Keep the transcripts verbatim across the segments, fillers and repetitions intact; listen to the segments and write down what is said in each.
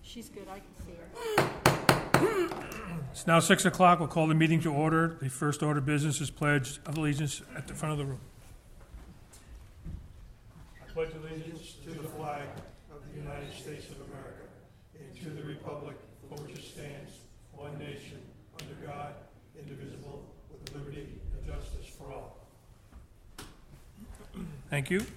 She's good. I can see her. It's now six o'clock. We'll call the meeting to order. The first order of business is pledge of allegiance at the front of the room. I pledge allegiance to the flag of the United States of America and to the republic for which it stands, one nation, under God, indivisible, with liberty and justice for all. Thank you.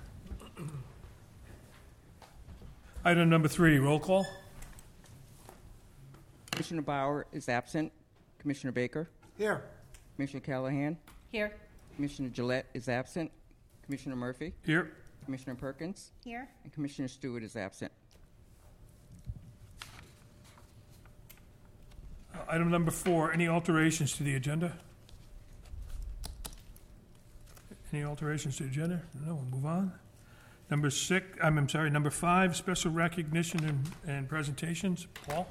Item number three, roll call. Commissioner Bauer is absent. Commissioner Baker? Here. Commissioner Callahan? Here. Commissioner Gillette is absent. Commissioner Murphy? Here. Commissioner Perkins? Here. And Commissioner Stewart is absent. Uh, item number four, any alterations to the agenda? Any alterations to the agenda? No, we'll move on. Number six, I'm, I'm sorry, number five, special recognition and, and presentations. Paul?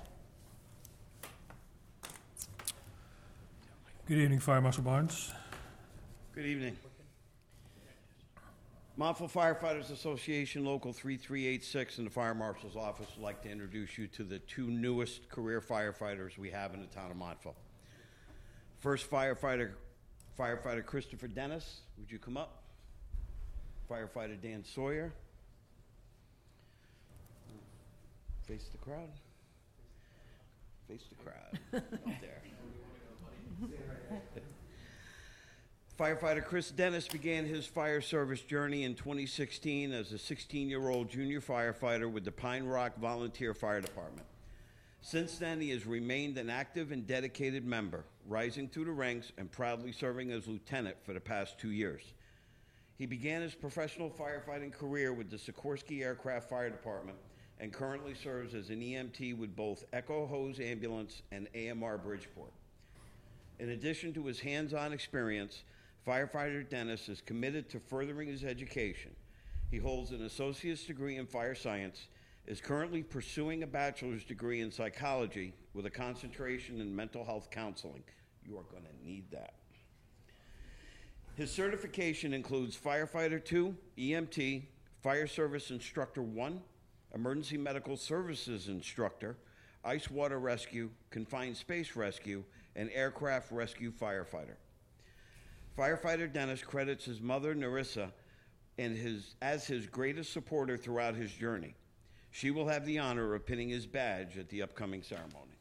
Good evening, Fire Marshal Barnes. Good evening. Montville Firefighters Association Local three three eight six and the Fire Marshal's Office would like to introduce you to the two newest career firefighters we have in the town of Montville. First firefighter, firefighter Christopher Dennis. Would you come up? Firefighter Dan Sawyer. Face the crowd. Face the crowd. Up there. Firefighter Chris Dennis began his fire service journey in twenty sixteen as a sixteen-year-old junior firefighter with the Pine Rock Volunteer Fire Department. Since then, he has remained an active and dedicated member, rising through the ranks and proudly serving as lieutenant for the past two years. He began his professional firefighting career with the Sikorsky Aircraft Fire Department and currently serves as an E M T with both Echo Hose Ambulance and A M R Bridgeport. In addition to his hands-on experience, firefighter Dennis is committed to furthering his education. He holds an associate's degree in fire science, is currently pursuing a bachelor's degree in psychology with a concentration in mental health counseling. You are going to need that. His certification includes Firefighter two, E M T, Fire Service Instructor one, Emergency Medical Services Instructor, Ice Water Rescue, Confined Space Rescue, and Aircraft Rescue Firefighter. Firefighter Dennis credits his mother, Narissa, and his, as his greatest supporter throughout his journey. She will have the honor of pinning his badge at the upcoming ceremony.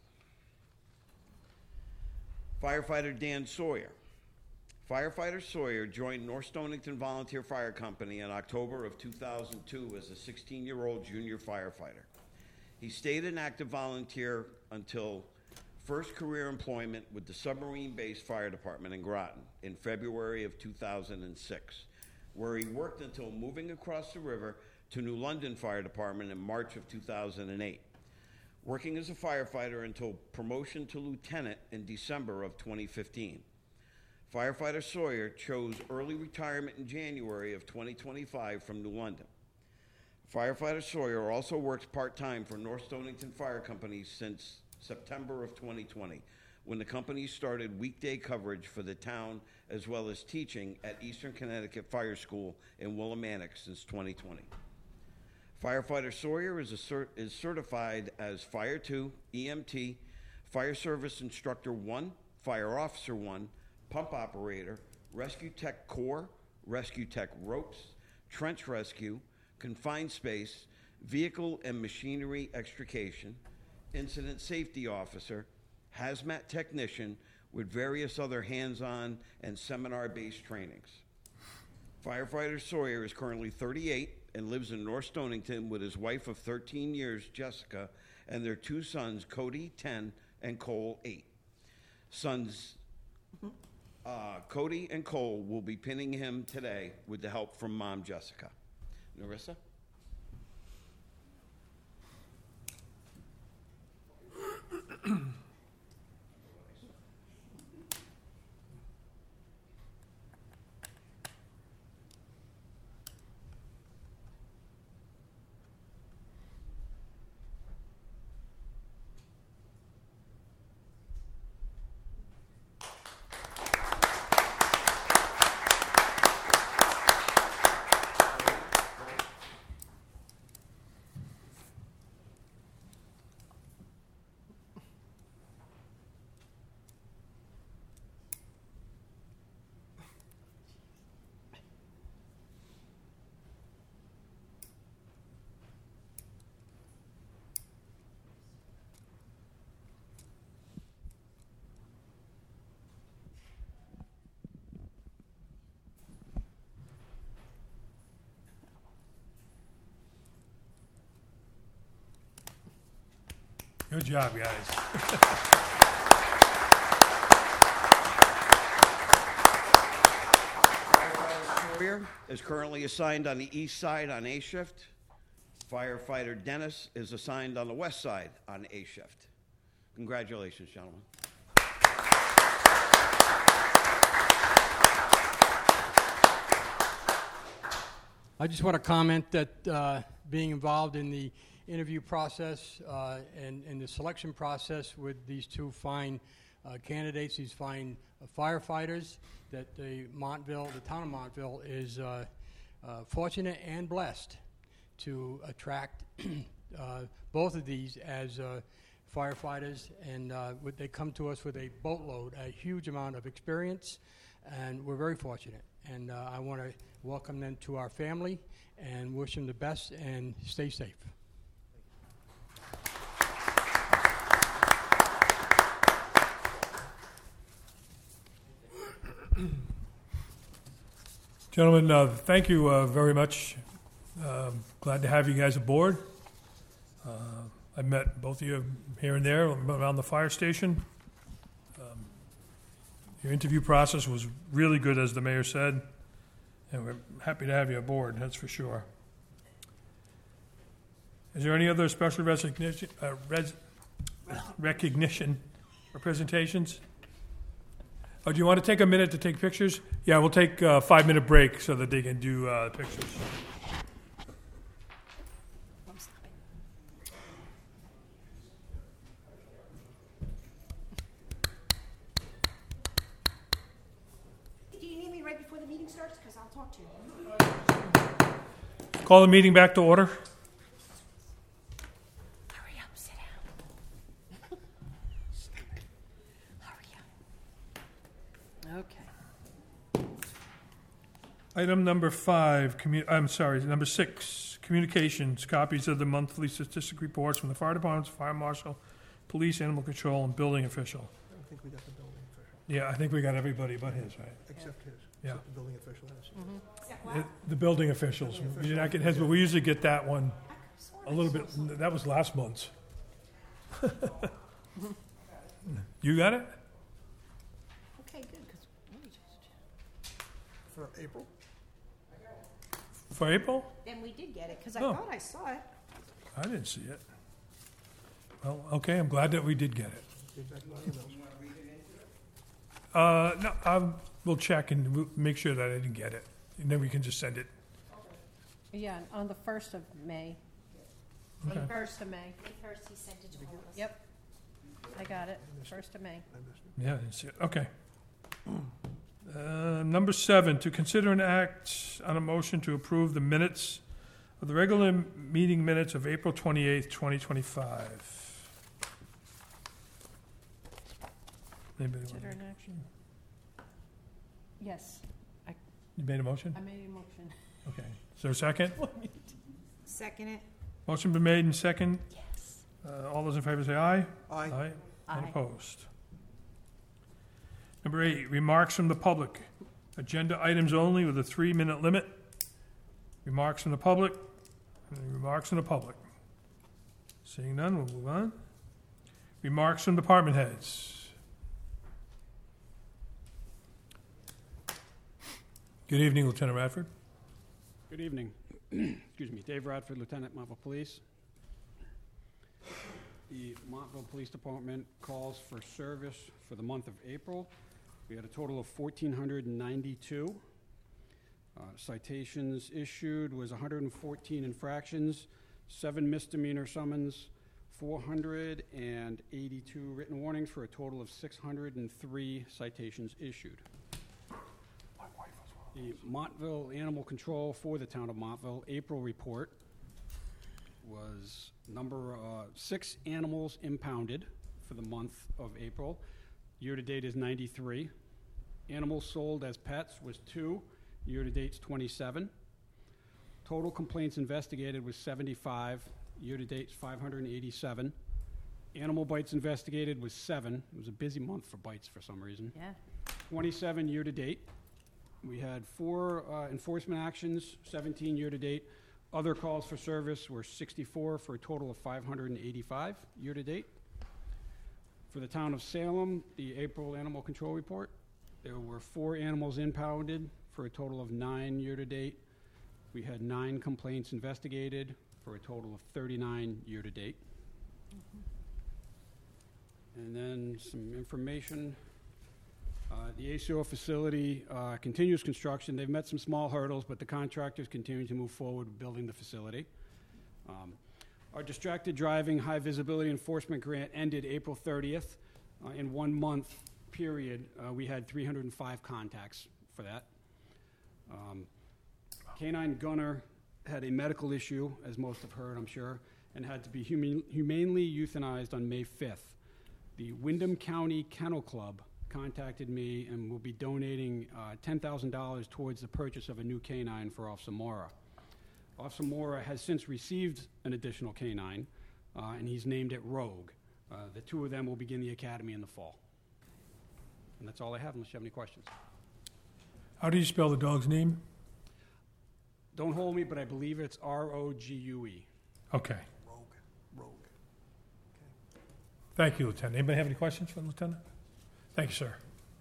Firefighter Dan Sawyer. Firefighter Sawyer joined North Stonington Volunteer Fire Company in October of two thousand two as a sixteen-year-old junior firefighter. He stayed an active volunteer until first career employment with the Submarine-based Fire Department in Groton in February of two thousand six, where he worked until moving across the river to New London Fire Department in March of two thousand eight, working as a firefighter until promotion to lieutenant in December of twenty fifteen. Firefighter Sawyer chose early retirement in January of twenty twenty-five from New London. Firefighter Sawyer also works part-time for North Stonington Fire Company since September of twenty twenty, when the company started weekday coverage for the town as well as teaching at Eastern Connecticut Fire School in Willimantic since twenty twenty. Firefighter Sawyer is, a cert- is certified as Fire two, E M T, Fire Service Instructor one, Fire Officer one, Pump Operator, Rescue Tech Corps, Rescue Tech Ropes, Trench Rescue, Confined Space, Vehicle and Machinery Extrication, Incident Safety Officer, Hazmat Technician, with various other hands-on and seminar-based trainings. Firefighter Sawyer is currently thirty-eight and lives in North Stonington with his wife of thirteen years, Jessica, and their two sons, Cody, ten, and Cole, eight. Sons uh, Cody and Cole will be pinning him today with the help from Mom, Jessica. Narissa? Good job, guys. Firefighter Sawyer is currently assigned on the east side on A shift. Firefighter Dennis is assigned on the west side on A shift. Congratulations, gentlemen. I just want to comment that uh, being involved in the interview process uh, and, and the selection process with these two fine uh, candidates, these fine uh, firefighters, that the Montville, the town of Montville, is uh, uh, fortunate and blessed to attract uh, both of these as uh, firefighters, and uh, with- they come to us with a boatload, a huge amount of experience, and we're very fortunate. And uh, I want to welcome them to our family and wish them the best and stay safe. Gentlemen, uh, thank you uh, very much. Um, Glad to have you guys aboard. Uh, I met both of you here and there around the fire station. Um, Your interview process was really good, as the mayor said, and we're happy to have you aboard, that's for sure. Is there any other special recognition, uh, res- recognition or presentations? Oh, do you want to take a minute to take pictures? Yeah, we'll take a five-minute break so that they can do uh, pictures. Do you need me right before the meeting starts? Because I'll talk to you. Call the meeting back to order. Hurry up, sit down. Hurry up. Okay. Item number five, commu- I'm sorry, number six, communications, copies of the monthly statistic reports from the fire departments, fire marshal, police, animal control, and building official. I don't think we got the building official, Yeah, I think we got everybody but his, right? except his. Yeah. Except the building official has. The- The building officials. We did not get his, but we usually get that one a little bit, that was last month's. You got it? Okay, good, because let me just... For April? For April? Then we did get it, because I Oh. thought I saw it. I didn't see it. Well, okay, I'm glad that we did get it. Get back to my emails. Uh, no, um, we'll check and we'll make sure that I didn't get it, and then we can just send it. Yeah, on the first of May. Okay. First of May. May first, he sent it to all of us. Yep. I got it, first of May. I missed it. Yeah, I didn't see it. Okay. Uh, number seven, to consider an act on a motion to approve the minutes of the regular m- meeting minutes of April twenty-eighth, twenty twenty-five. Anybody want Consider to- an action. Yes, You made a motion? I made a motion. Okay. Is there a second? Second it? Motion been made and second. Yes. Uh, all those in favor say aye. Aye. Aye. Aye. Unopposed. Number eight, remarks from the public. Agenda items only with a three-minute limit. Remarks from the public, and remarks from the public. Seeing none, we'll move on. Remarks from department heads. Good evening, Lieutenant Radford. Good evening. Excuse me, Dave Radford, Lieutenant, Montville Police. The Montville Police Department calls for service for the month of April. We had a total of one thousand four hundred ninety-two. Uh, Citations issued was one hundred fourteen infractions, seven misdemeanor summons, four hundred eighty-two written warnings, for a total of six hundred three citations issued. The Montville Animal Control for the town of Montville April report was number uh, six animals impounded for the month of April. Year-to-date is ninety-three. Animals sold as pets was two. Year-to-date's twenty-seven. Total complaints investigated was seventy-five. Year-to-date's five hundred eighty-seven. Animal bites investigated was seven. It was a busy month for bites for some reason. Yeah. twenty-seven year-to-date. We had four uh, enforcement actions, seventeen year-to-date. Other calls for service were sixty-four for a total of five hundred eighty-five year-to-date. For the town of Salem, the April animal control report, there were four animals impounded for a total of nine year-to-date. We had nine complaints investigated for a total of thirty-nine year-to-date. And then some information. Uh, The A C O facility uh, continues construction. They've met some small hurdles, but the contractors continue to move forward with building the facility. Um, Our distracted driving high visibility enforcement grant ended April thirtieth. Uh, In one month period, uh, we had three hundred five contacts for that. Um, Canine Gunner had a medical issue, as most have heard, I'm sure, and had to be human- humanely euthanized on May fifth. The Wyndham County Kennel Club contacted me and will be donating uh, ten thousand dollars towards the purchase of a new canine for Officer Mora. Officer Mora has since received an additional canine, uh, and he's named it Rogue. Uh, the two of them will begin the academy in the fall. And that's all I have, unless you have any questions. How do you spell the dog's name? Don't hold me, but I believe it's R O G U E. Okay. Rogue, rogue. Thank you, Lieutenant. Anybody have any questions for the Lieutenant? Thank you, sir.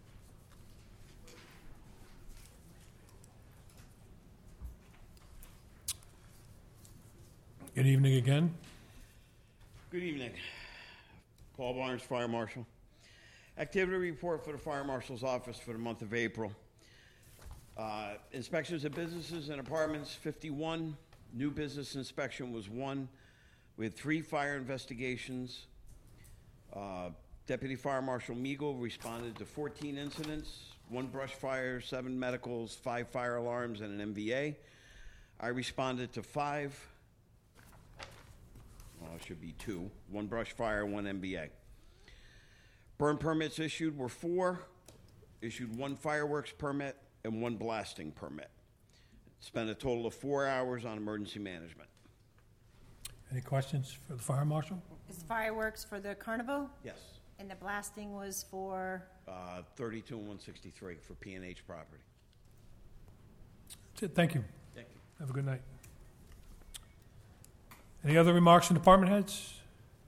Good evening again. Good evening. Paul Barnes, Fire Marshal. Activity report for the Fire Marshal's office for the month of April. Uh, inspections of businesses and apartments, fifty-one. New business inspection was one. We had three fire investigations. Uh, Deputy Fire Marshal Meagle responded to fourteen incidents, one brush fire, seven medicals, five fire alarms, and an M V A. I responded to five. Well, it should be two. One brush fire, one M B A. Burn permits issued were four. Issued one fireworks permit and one blasting permit. Spent a total of four hours on emergency management. Any questions for the Fire Marshal? Is fireworks for the carnival? Yes. And the blasting was for, Uh, thirty-two and one sixty-three for P and H property. That's it. Thank you. Thank you. Have a good night. Any other remarks from department heads?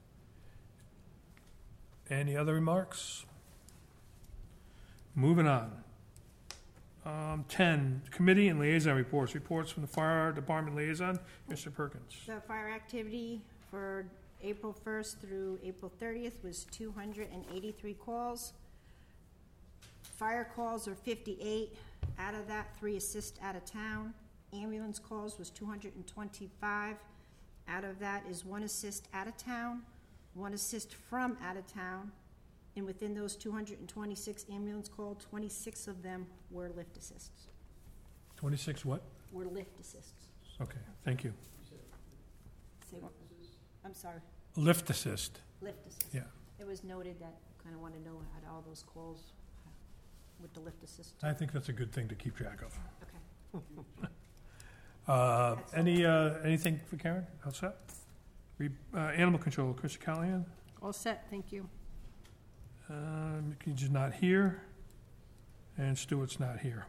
Any other remarks? Moving on. Um, ten, committee and liaison reports. Reports from the fire department liaison, Mister Perkins. the fire activity for April first through April thirtieth was two hundred eighty-three calls. Fire calls are fifty-eight. Out of that, three assist out of town. Ambulance calls was two hundred twenty-five. Out of that is one assist out of town, one assist from out of town, and within those two hundred twenty-six ambulance calls, twenty-six of them were lift assists. Twenty-six what? Were lift assists. Okay, thank you. Say what? I'm sorry, Lift assist, lift assist. yeah. It was noted that, kind of want to know how all those calls uh, with the lift assist. I think that's a good thing to keep track of. Okay. Uh, any, uh, anything for Karen? How's that? Re- uh, animal control, Chris Callahan. All set, thank you. Uh, McKee's not here, and Stewart's not here.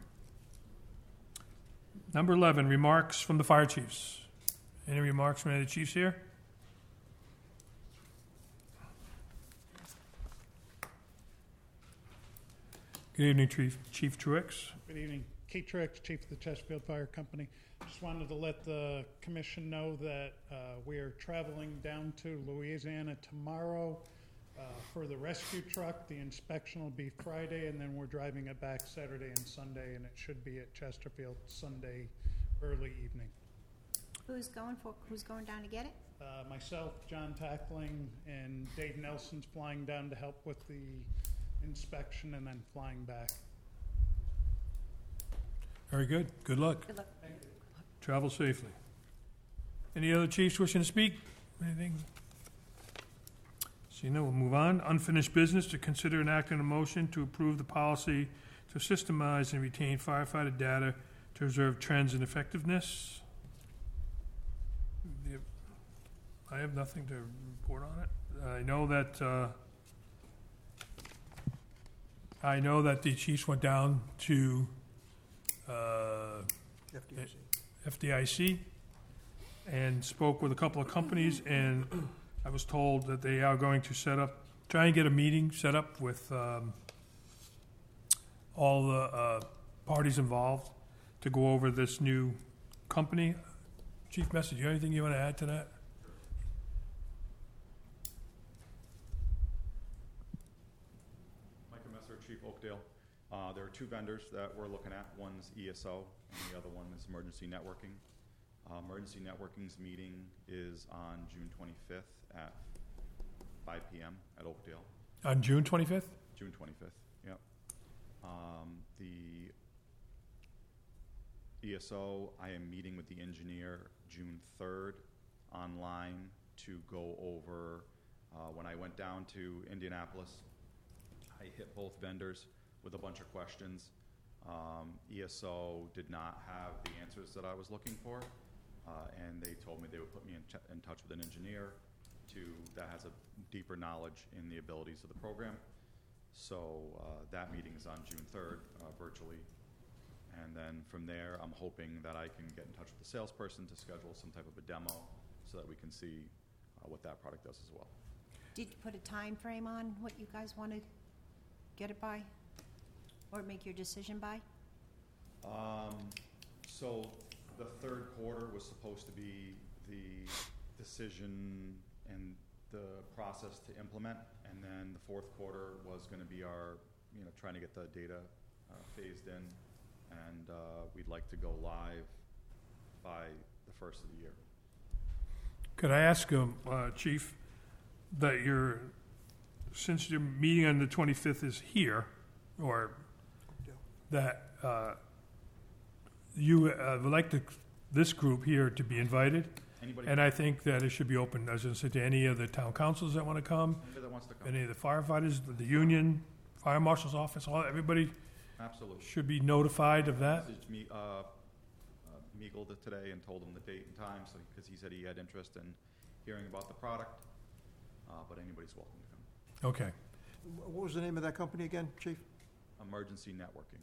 Number eleven, remarks from the fire chiefs. Any remarks from any of the chiefs here? Good evening, Chief, Chief Truex. Good evening. Keith Truex, Chief of the Chesterfield Fire Company. Just wanted to let the commission know that uh, we are traveling down to Louisiana tomorrow uh, for the rescue truck. The inspection will be Friday, and then we're driving it back Saturday and Sunday, and it should be at Chesterfield Sunday early evening. Who's going for, who's going down to get it? Uh, myself, John Tackling, and Dave Nelson's flying down to help with the inspection and then flying back. Very good. Good luck. Good luck. Travel safely. Any other chiefs wishing to speak? Anything? See, no, we'll move on. Unfinished business, to consider and act on a motion to approve the policy to systemize and retain firefighter data to observe trends in effectiveness. The- I have nothing to report on it. I know that, uh, I know that the chiefs went down to, uh, F D I C and spoke with a couple of companies, and I was told that they are going to set up, try and get a meeting set up with um, all the uh, parties involved to go over this new company. Chief Messer, you have anything you want to add to that? Micah Messer, Chief Oakdale. Uh, there are two vendors that we're looking at. One's E S O, and the other one is Emergency Networking. Uh, Emergency Networking's meeting is on June twenty-fifth at five p m at Oakdale. On June twenty-fifth? June twenty-fifth, yep. Um, the E S O, I am meeting with the engineer June third online to go over, uh, when I went down to Indianapolis, I hit both vendors with a bunch of questions. Um, E S O did not have the answers that I was looking for, uh, and they told me they would put me in, ch in touch with an engineer to, that has a deeper knowledge in the abilities of the program. So uh, that meeting is on June third, uh, virtually. And then from there, I'm hoping that I can get in touch with the salesperson to schedule some type of a demo so that we can see uh, what that product does as well. Did you put a time frame on what you guys want to get it by? Or make your decision by? Um, so the third quarter was supposed to be the decision and the process to implement, and then the fourth quarter was going to be our, you know, trying to get the data uh, phased in, and uh, we'd like to go live by the first of the year. Could I ask, um, uh, Chief, that you're, since your meeting on the twenty-fifth is here, or that uh, you uh, would like to, this group here to be invited, Anybody, and I think that it should be open, as I said, to any of the town councils that want to come, anybody that wants to come, any of the firefighters, the union, fire marshal's office, all, everybody absolutely. should be notified of that. Messaged me, uh, uh, Meagle th- today and told him the date and time, so because he said he had interest in hearing about the product, uh, but anybody's welcome to come. Okay. What was the name of that company again, Chief? Emergency Networking.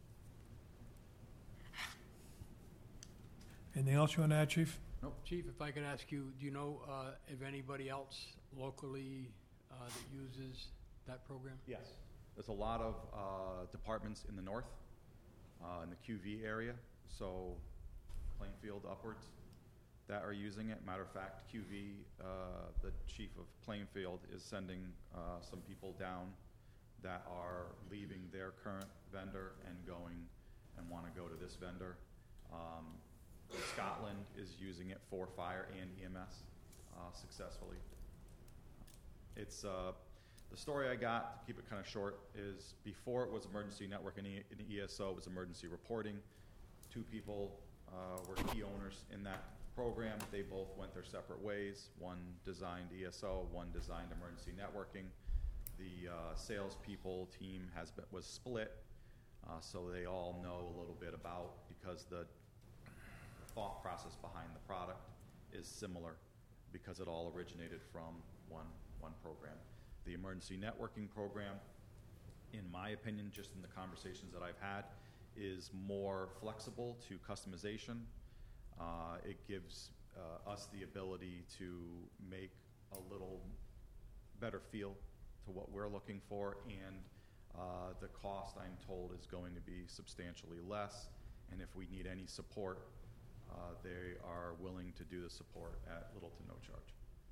Anything else you want to add, Chief? Chief, if I could ask you, do you know uh, if anybody else locally uh, that uses that program? Yes. There's a lot of uh, departments in the north, uh, in the Q V area, so Plainfield upwards, that are using it. Matter of fact, Q V, uh, the chief of Plainfield, is sending uh, some people down that are leaving their current vendor and going and want to go to this vendor. Um, Scotland is using it for fire and E M S uh, successfully. It's uh, the story I got, to keep it kind of short, is before it was emergency network and, e and E S O, it was emergency reporting. Two people uh, were key owners in that program. They both went their separate ways. One designed E S O, one designed emergency networking. The uh, salespeople team has been, was split, uh, so they all know a little bit about, because the thought process behind the product is similar, because it all originated from one, one program. The emergency networking program, in my opinion, just in the conversations that I've had, is more flexible to customization. Uh, it gives uh, us the ability to make a little better feel to what we're looking for, and uh, the cost, I'm told, is going to be substantially less, and if we need any support, Uh, they are willing to do the support at little to no charge.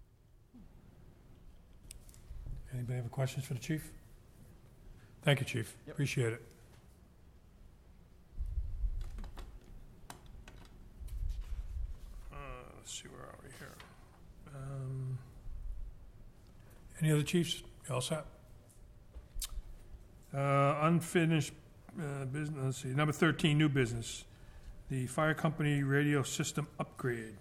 Anybody have questions for the chief? Thank you, Chief. Yep. Appreciate it. Uh, let's see, where are we here? Um, any other chiefs? You all set? Uh, unfinished uh, business. Let's see. Number thirteen, new business. The fire company radio system upgrade.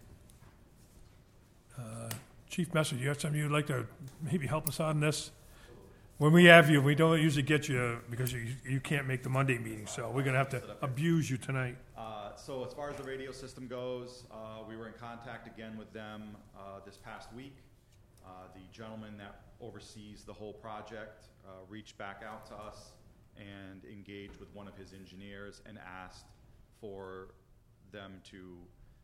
Uh, Chief Messer, you have something you'd like to maybe help us out on this? When we have you, we don't usually get you because you, you can't make the Monday meeting, so we're going to have to abuse you tonight. Uh, so as far as the radio system goes, uh, we were in contact again with them uh, this past week. Uh, the gentleman that oversees the whole project uh, reached back out to us and engaged with one of his engineers and asked for them to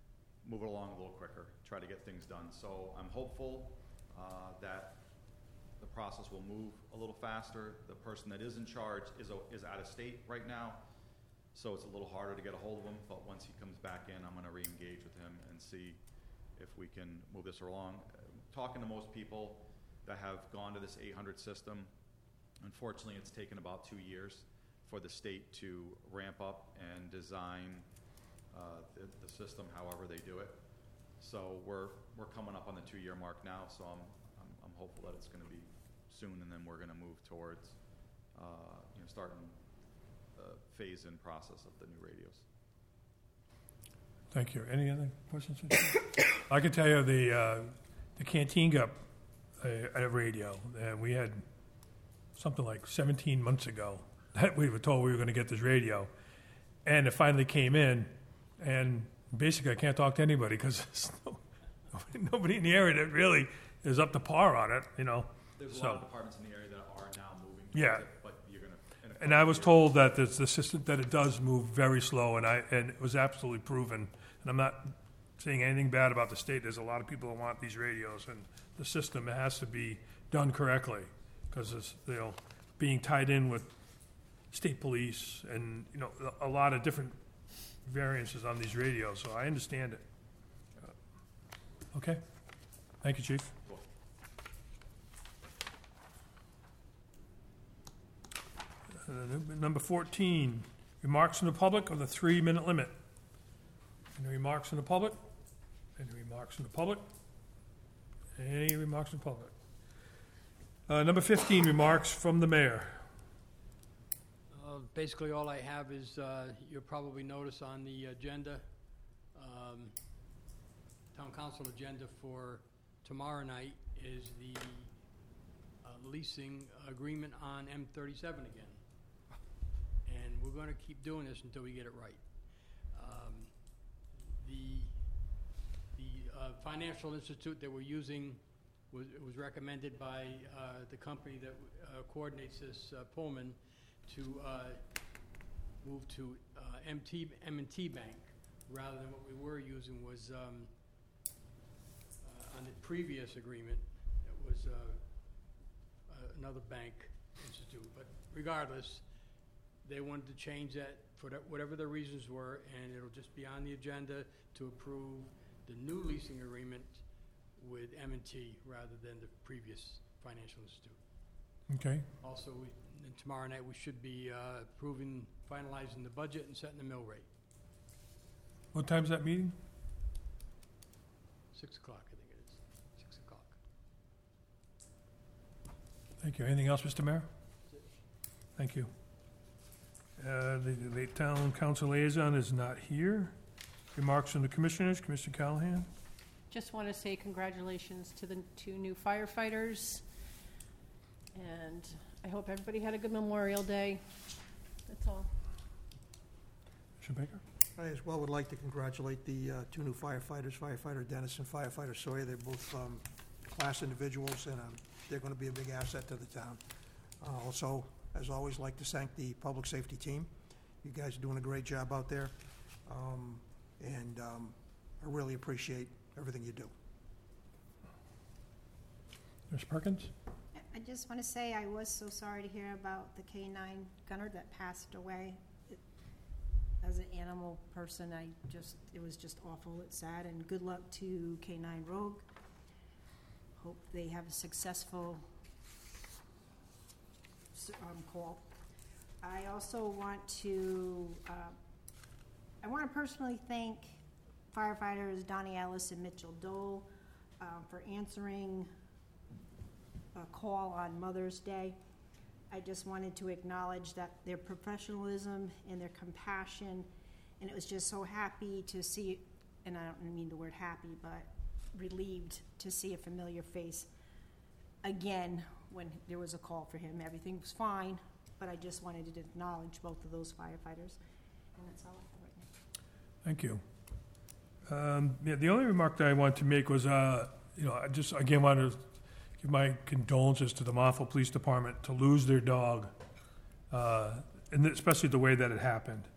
move it along a little quicker, try to get things done. So I'm hopeful uh, that the process will move a little faster. The person that is in charge is, a, is out of state right now, so it's a little harder to get a hold of him, but once he comes back in, I'm going to re-engage with him and see if we can move this along. Uh, talking to most people that have gone to this eight hundred system, unfortunately it's taken about two years for the state to ramp up and design uh, the, the system however they do it. So we're, we're coming up on the two year mark now, so I'm, I'm, I'm hopeful that it's going to be soon, and then we're going to move towards uh, you know, starting the phase-in process of the new radios. Thank you. Any other questions? I can tell you the uh, the canteen got a, a radio, and we had something like seventeen months ago that we were told we were going to get this radio, and it finally came in, and basically I can't talk to anybody because there's no, nobody in the area that really is up to par on it, you know. There's a so, lot of departments in the area that are now moving. Yeah. It, but you're going to. And I was told that the, the system that it does move very slow, and I and it was absolutely proven. And I'm not saying anything bad about the state. There's a lot of people that want these radios, and the system has to be done correctly because it's, you know, being tied in with state police and, you know, a lot of different variances on these radios. So I understand it. Uh, okay. Thank you, Chief. Cool. Uh, number fourteen, remarks from the public on the three-minute limit. Any remarks from the public? Any remarks from the public? Any remarks from the public? Uh, number fifteen, remarks from the mayor. Uh, Basically, all I have is, uh, you'll probably notice on the agenda, um, town council agenda for tomorrow night is the uh, leasing agreement on M thirty-seven again. And we're going to keep doing this until we get it right. Um, The, the uh, financial institute that we're using was, was recommended by uh, the company that uh, coordinates this, uh, Pullman, to uh, move to uh, M T, M and T Bank, rather than what we were using was, um, uh, on the previous agreement, it was uh, uh, another bank institute. But regardless, they wanted to change that for the- whatever the reasons were, and it'll just be on the agenda to approve the new leasing agreement with M and T rather than the previous financial institute. Okay. Also, we, and tomorrow night, we should be uh, approving, finalizing the budget and setting the mill rate. What time's that meeting? Six o'clock, I think it is. Six o'clock. Thank you. Anything else, Mister Mayor? Thank you. Uh, the, the town council liaison is not here. Remarks from the commissioners. Commissioner Callahan. Just want to say congratulations to the two new firefighters, and I hope everybody had a good Memorial Day. That's all. Commissioner Baker. I as well would like to congratulate the uh, two new firefighters, firefighter Dennis and firefighter Sawyer. They're both um, class individuals, and um, they're going to be a big asset to the town. Uh, also, as always, like to thank the public safety team. You guys are doing a great job out there, um, and um, I really appreciate everything you do. Miz Perkins. I just want to say I was so sorry to hear about the K nine gunner that passed away. It, as an animal person, I just, it was just awful. It's sad, and good luck to K nine Rogue. Hope they have a successful um, call. I also want to, uh, I want to personally thank firefighters Donnie Ellis and Mitchell Dole uh, for answering a call on Mother's Day. I just wanted to acknowledge that their professionalism and their compassion, and it was just so happy to see, and I don't mean the word happy, but relieved to see a familiar face again when there was a call for him. Everything was fine, but I just wanted to acknowledge both of those firefighters, and that's all I have right now. Thank you. Um, yeah, the only remark that I wanted to make was, uh, you know, I just again want to give my condolences to the Montville Police Department to lose their dog, uh, and especially the way that it happened.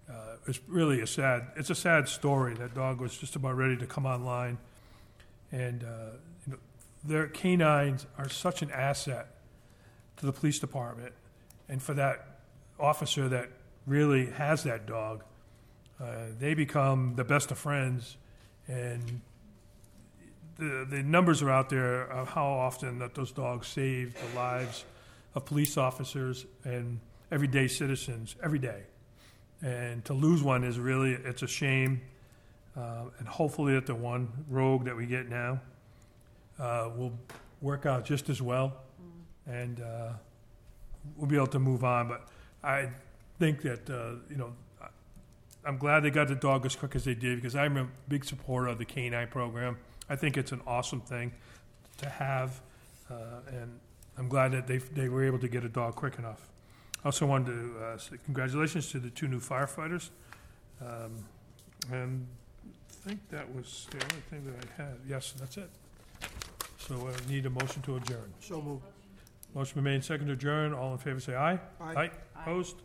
Uh, it's really a sad, it's a sad story. That dog was just about ready to come online. And, uh, you know, their canines are such an asset to the police department. And for that officer that really has that dog, uh, they become the best of friends. And the, the numbers are out there of how often that those dogs save the lives of police officers and everyday citizens every day. And to lose one is really, it's a shame. Uh, and hopefully that the one rogue that we get now uh, will work out just as well. And uh, we'll be able to move on. But I think that, uh, you know, I'm glad they got the dog as quick as they did, because I'm a big supporter of the canine program. I think it's an awesome thing to have. Uh, and I'm glad that they, they were able to get a dog quick enough. I also wanted to uh, say congratulations to the two new firefighters. Um, and I think that was the only thing that I had. Yes, that's it. So I need a motion to adjourn. So moved. Motion been made, second to adjourn. All in favor, say aye. Aye. Opposed?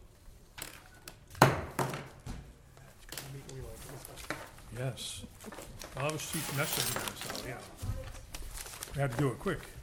Yes. I'll have a chief message, so yeah. We had to do it quick.